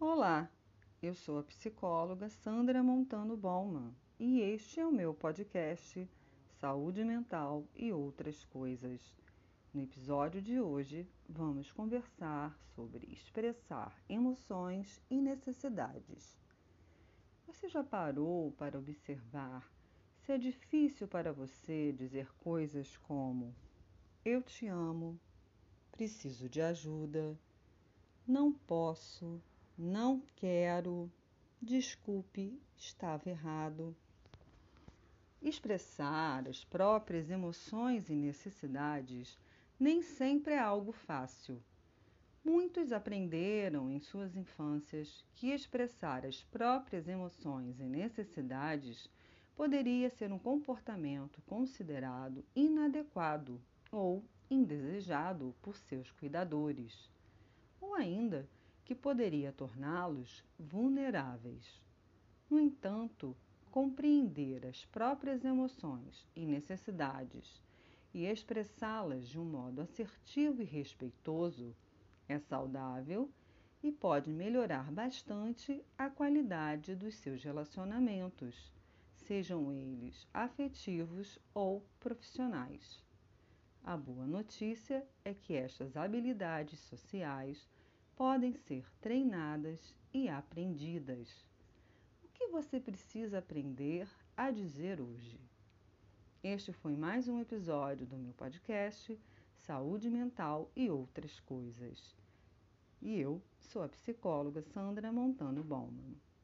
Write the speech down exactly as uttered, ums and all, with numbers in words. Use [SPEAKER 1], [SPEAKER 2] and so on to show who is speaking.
[SPEAKER 1] Olá, eu sou a psicóloga Sandra Montano Bauman e este é o meu podcast Saúde Mental e Outras Coisas. No episódio de hoje, vamos conversar sobre expressar emoções e necessidades. Você já parou para observar se é difícil para você dizer coisas como eu te amo, preciso de ajuda, não posso, não quero, desculpe, estava errado? Expressar as próprias emoções e necessidades nem sempre é algo fácil. Muitos aprenderam em suas infâncias que expressar as próprias emoções e necessidades poderia ser um comportamento considerado inadequado ou indesejado por seus cuidadores, ou ainda que poderia torná-los vulneráveis. No entanto, compreender as próprias emoções e necessidades e expressá-las de um modo assertivo e respeitoso é saudável e pode melhorar bastante a qualidade dos seus relacionamentos, sejam eles afetivos ou profissionais. A boa notícia é que estas habilidades sociais podem ser treinadas e aprendidas. O que você precisa aprender a dizer hoje? Este foi mais um episódio do meu podcast Saúde Mental e Outras Coisas. E eu sou a psicóloga Sandra Montano Bauman.